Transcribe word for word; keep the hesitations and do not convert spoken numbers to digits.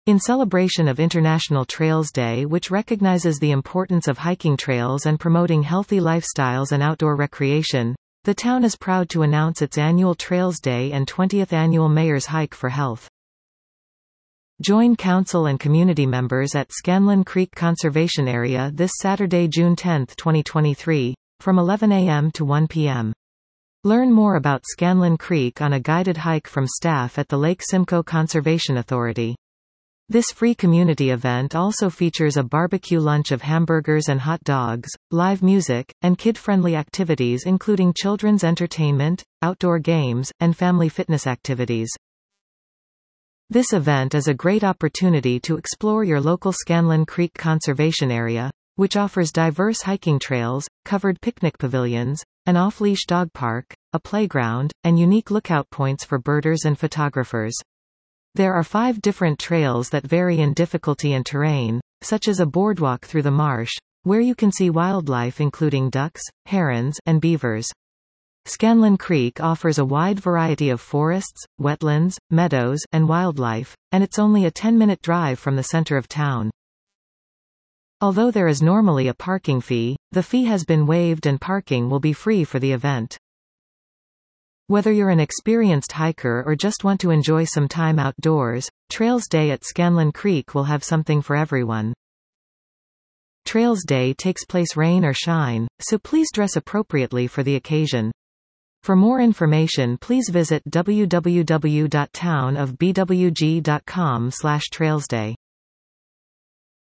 In celebration of International Trails Day, which recognizes the importance of hiking trails and promoting healthy lifestyles and outdoor recreation, the town is proud to announce its annual Trails Day and twentieth annual Mayor's Hike for Health. Join council and community members at Scanlon Creek Conservation Area this Saturday, June tenth, twenty twenty-three, from eleven a m to one p m Learn more about Scanlon Creek on a guided hike from staff at the Lake Simcoe Conservation Authority. This free community event also features a barbecue lunch of hamburgers and hot dogs, live music, and kid-friendly activities including children's entertainment, outdoor games, and family fitness activities. This event is a great opportunity to explore your local Scanlon Creek Conservation Area, which offers diverse hiking trails, covered picnic pavilions, an off-leash dog park, a playground, and unique lookout points for birders and photographers. There are five different trails that vary in difficulty and terrain, such as a boardwalk through the marsh, where you can see wildlife including ducks, herons, and beavers. Scanlon Creek offers a wide variety of forests, wetlands, meadows, and wildlife, and it's only a ten-minute drive from the center of town. Although there is normally a parking fee, the fee has been waived and parking will be free for the event. Whether you're an experienced hiker or just want to enjoy some time outdoors, Trails Day at Scanlon Creek will have something for everyone. Trails Day takes place rain or shine, so please dress appropriately for the occasion. For more information, please visit w w w dot town of b w g dot com slash trails day.